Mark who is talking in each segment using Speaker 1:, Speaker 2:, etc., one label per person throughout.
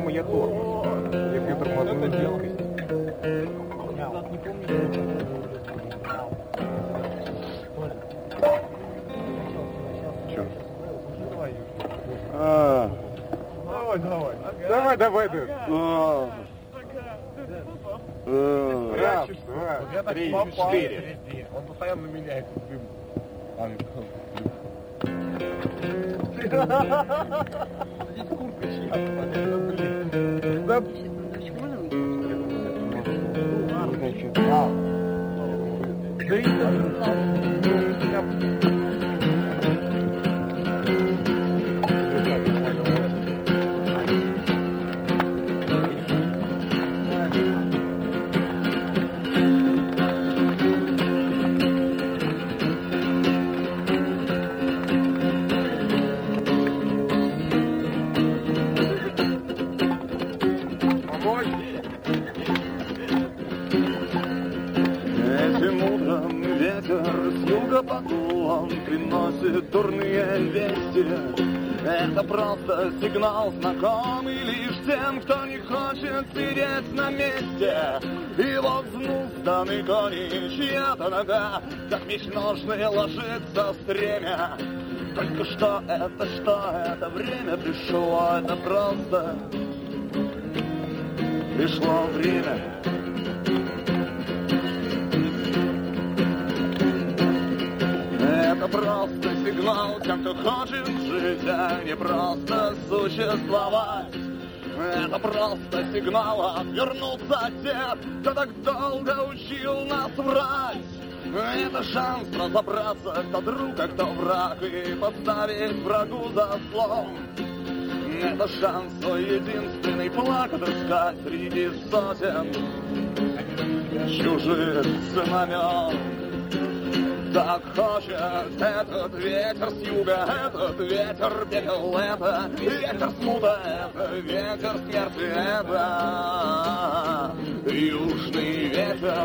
Speaker 1: По-моему, я тормоз. Я бью тормозную жидкость. Чё? Давай. Раз, два, три, четыре.
Speaker 2: Он постоянно меняет дым. Здесь куртка чья-то.
Speaker 3: Он приносит дурные вести. Это просто сигнал, знакомый лишь тем, кто не хочет сидеть на месте. И вот взнузданный конь, чья-то нога, как меч ножный, ложится в стремя. Только что это время пришло, это просто пришло время. Это просто сигнал тем, кто хочет жить, а не просто существовать. Это просто сигнал отвернуться от тех, кто так долго учил нас врать. Это шанс разобраться, кто друг, а кто враг, и поставить врагу заслон. Это шанс свой единственный флаг отыскать среди сотен чужих знамен. Так хочет этот ветер с юга, этот ветер пепел, это ветер смута, это ветер смерти, это южный ветер.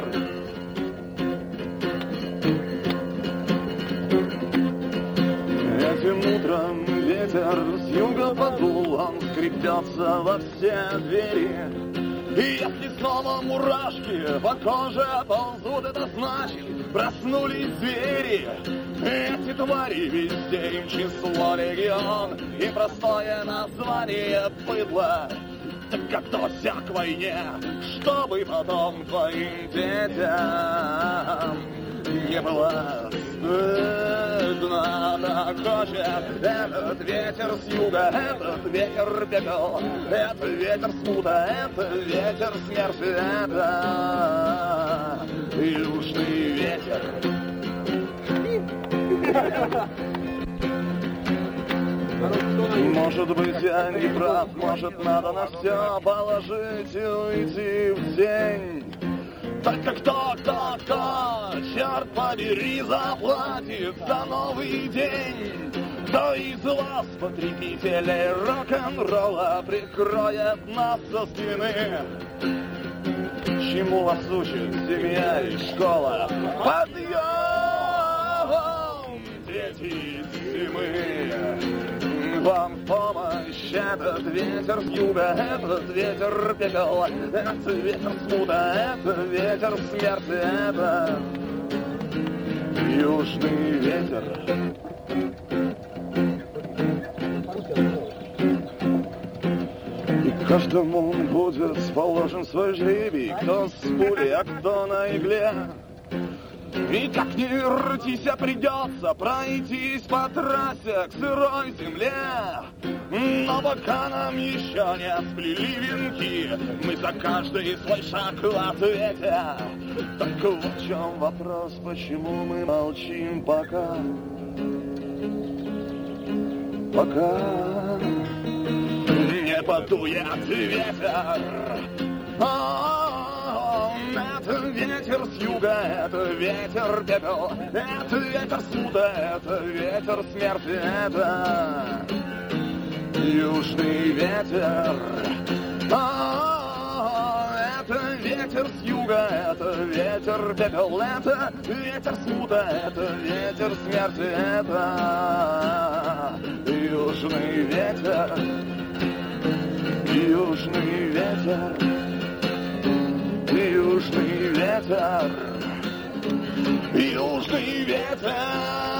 Speaker 3: Этим утром ветер с юга подул, он скребется во все двери. И если снова мурашки по коже ползут, это значит, проснулись звери. Эти твари везде, им число легион, и простое название быдло. Так готовься к войне, чтобы потом твоим детям не было стыдно. Так хочет этот ветер с юга, этот ветер пепел, это ветер смута, это ветер смерти, это южный ветер. Может быть, я не прав, может, надо на все положить и уйти в день. Только кто, черт побери, заплатит за новый день? Кто из вас, потребителей рок-н-ролла, прикроет нас со спины? Чему вас учит семья и школа? Подъем, дети зимы! Вам в помощь этот ветер с юга, этот ветер пепел, этот ветер смута, это ветер смерти, это южный ветер. И каждому будет положен свой жребий, кто с пулей, а кто на игле. И как ни ртись, придется пройтись по трассе к сырой земле. Но пока нам еще не сплели венки, мы за каждый свой шаг в ответе. Только вот в чем вопрос, почему мы молчим пока? Пока не подует ветер. Это ветер с юга, это ветер пепел, это ветер смута, это ветер смерти, это южный ветер. Это ветер с юга, это ветер пепел, это ветер смута, это ветер смерти, это южный ветер. Южный Южный ветер, южный ветер, южный ветер.